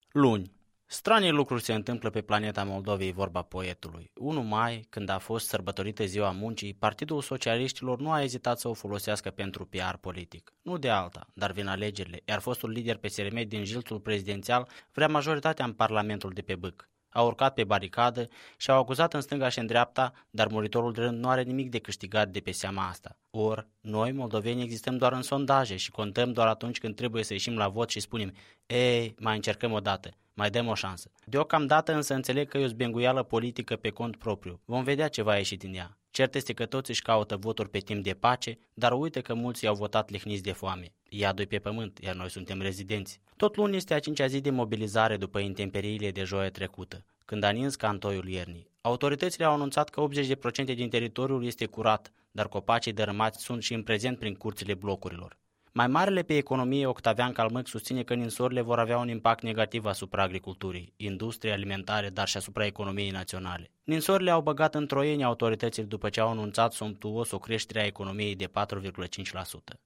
Luni. Stranii lucruri se întâmplă pe planeta Moldovei, vorba poetului. 1 mai, când a fost sărbătorită Ziua Muncii, Partidul Socialiștilor nu a ezitat să o folosească pentru PR politic. Nu de alta, dar vin alegerile, iar fostul lider PSRM din jilțul prezidențial vrea majoritatea în Parlamentul de pe Bâc. Au urcat pe baricadă și au acuzat în stânga și în dreapta, dar muritorul de rând nu are nimic de câștigat de pe seama asta. Ori, noi, moldovenii, existăm doar în sondaje și contăm doar atunci când trebuie să ieșim la vot și spunem: ei, mai încercăm o dată, mai dăm o șansă. Deocamdată însă înțeleg că e o zbenguială politică pe cont propriu. Vom vedea ce va ieși din ea. Cert este că toți își caută voturi pe timp de pace, dar uite că mulți i-au votat lihniți de foame. Iadul pe pământ, iar noi suntem rezidenți. Tot luni este a 5-a zi de mobilizare după intemperiile de joia trecută, când a nins ca în toiul iernii. Autoritățile au anunțat că 80% din teritoriul este curat, dar copacii dărâmați sunt și în prezent prin curțile blocurilor. Mai marele pe economie, Octavian Calmăc, susține că ninsorile vor avea un impact negativ asupra agriculturii, industriei alimentare, dar și asupra economiei naționale. Ninsorile au băgat în troieni autoritățile după ce au anunțat somptuos o creștere a economiei de 4,5%.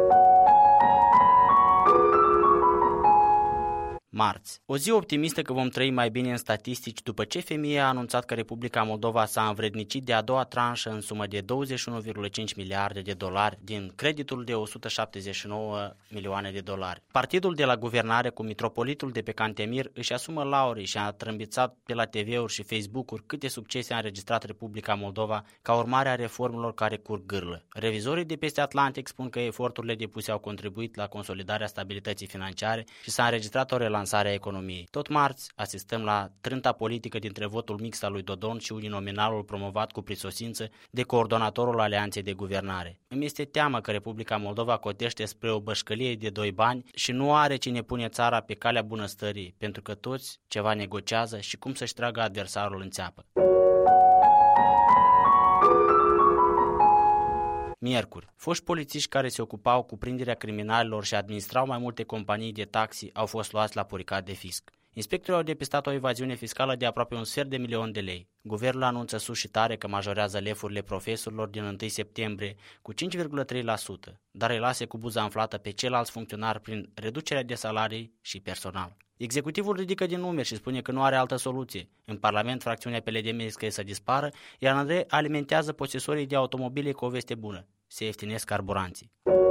Marți. O zi optimistă că vom trăi mai bine în statistici după ce FMI a anunțat că Republica Moldova s-a învrednicit de a doua tranșă în sumă de 21,5 miliarde de dolari din creditul de 179 milioane de dolari. Partidul de la guvernare cu mitropolitul de pe Cantemir își asumă laurii și a trâmbițat pe la TV-uri și Facebook-uri câte succese a înregistrat Republica Moldova ca urmare a reformelor care curg gârlă. Revizorii de peste Atlantic spun că eforturile depuse au contribuit la consolidarea stabilității financiare și s-a înregistrat o relansare a economiei. Tot marți asistăm la trânta politică dintre votul mix al lui Dodon și uninominalul promovat cu prisosință de coordonatorul Alianței de Guvernare. Îmi este teamă că Republica Moldova cotește spre o bășcălie de doi bani și nu are cine pune țara pe calea bunăstării, pentru că toți ceva negociază și cum să-și tragă adversarul în țeapă. Miercuri. Foști polițiști care se ocupau cu prinderea criminalilor și administrau mai multe companii de taxi au fost luați la puricat de fisc. Inspectorii au depistat o evaziune fiscală de aproape 1,5 milion de lei. Guvernul anunță sus și tare că majorează lefurile profesorilor din 1 septembrie cu 5,3%, dar îi lase cu buza înflată pe ceilalți funcționari prin reducerea de salarii și personal. Executivul ridică din numeri și spune că nu are altă soluție. În Parlament, fracțiunea PLD riscă să dispară, iar Andrei alimentează posesorii de automobile cu o veste bună: se ieftinesc carburanții.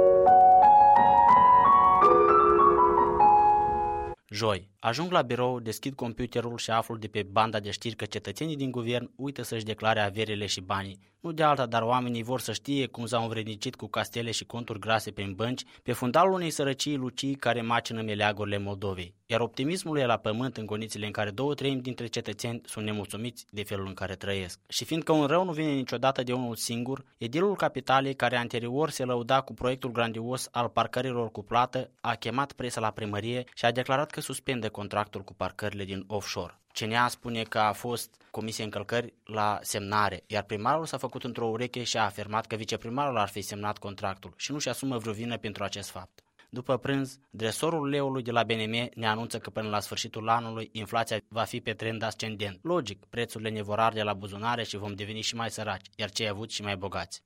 Joi. Ajung la birou, deschid computerul și aflu de pe banda de știri că cetățenii din guvern uită să-și declare averile și banii. Nu de alta, dar oamenii vor să știe cum s-au învrednicit cu castele și conturi grase prin bănci, pe fundalul unei sărăcii lucii care macină meleagurile Moldovei. Iar optimismul e la pământ în condițiile în care 2/3 dintre cetățeni sunt nemulțumiți de felul în care trăiesc. Și fiindcă un rău nu vine niciodată de unul singur, edilul Capitalei, care anterior se lăuda cu proiectul grandios al parcărilor cu plată, a chemat presa la primărie și a declarat că suspendă contractul cu parcările din offshore. CNA spune că a fost comisie încălcări la semnare, iar primarul s-a făcut într-o ureche și a afirmat că viceprimarul ar fi semnat contractul și nu-și asumă vreo vină pentru acest fapt. După prânz, dresorul leului de la BNM ne anunță că până la sfârșitul anului inflația va fi pe trend ascendent. Logic, prețurile ne vor arde la buzunare și vom deveni și mai săraci, iar cei avuți și mai bogați.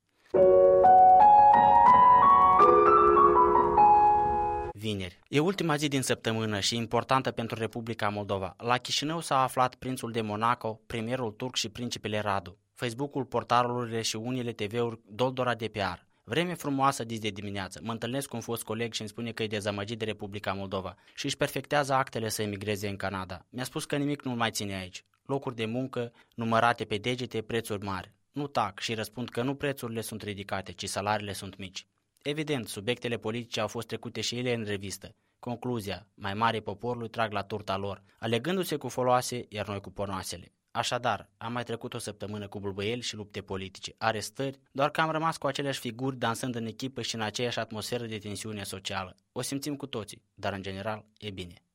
Vineri. E ultima zi din săptămână și importantă pentru Republica Moldova. La Chișinău s-a aflat prințul de Monaco, premierul turc și principele Radu. Facebook-ul, portalurile și unele TV-uri doldora de PR. Vreme frumoasă dis de dimineață. Mă întâlnesc cu un fost coleg și îmi spune că e dezamăgit de Republica Moldova și își perfectează actele să emigreze în Canada. Mi-a spus că nimic nu-l mai ține aici. Locuri de muncă numărate pe degete, prețuri mari. Nu tac și răspund că nu prețurile sunt ridicate, ci salariile sunt mici. Evident, subiectele politice au fost trecute și ele în revistă. Concluzia: mai mari poporului trag la turta lor, alegându-se cu foloase, iar noi cu ponoasele. Așadar, am mai trecut o săptămână cu bulbăieli și lupte politice, arestări, doar că am rămas cu aceleași figuri dansând în echipă și în aceeași atmosferă de tensiune socială. O simțim cu toții, dar în general e bine.